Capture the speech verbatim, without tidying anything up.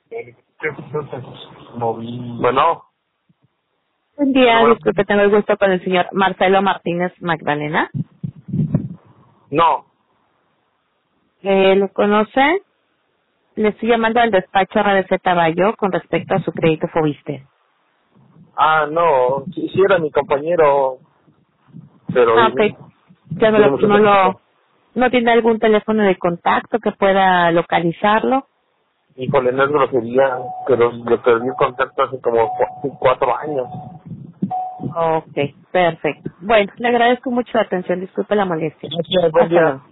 Bueno, Buen día, bueno, disculpe, tengo el gusto con el señor Marcelo Martínez Magdalena. no. Eh, ¿Lo conoce? Le estoy llamando al despacho R D C Bayo con respecto a su crédito Fobiste. Ah, no, sí, sí era mi compañero, pero Ah, ok. Ya no tiene lo, mucho no tiempo. lo, no tiene algún teléfono de contacto que pueda localizarlo. Híjole, no es grosería, pero le perdí el contacto hace como cu- cuatro años. Ok, perfecto. Bueno, le agradezco mucho la atención, disculpe la molestia. Gracias, buen Hasta día. luego.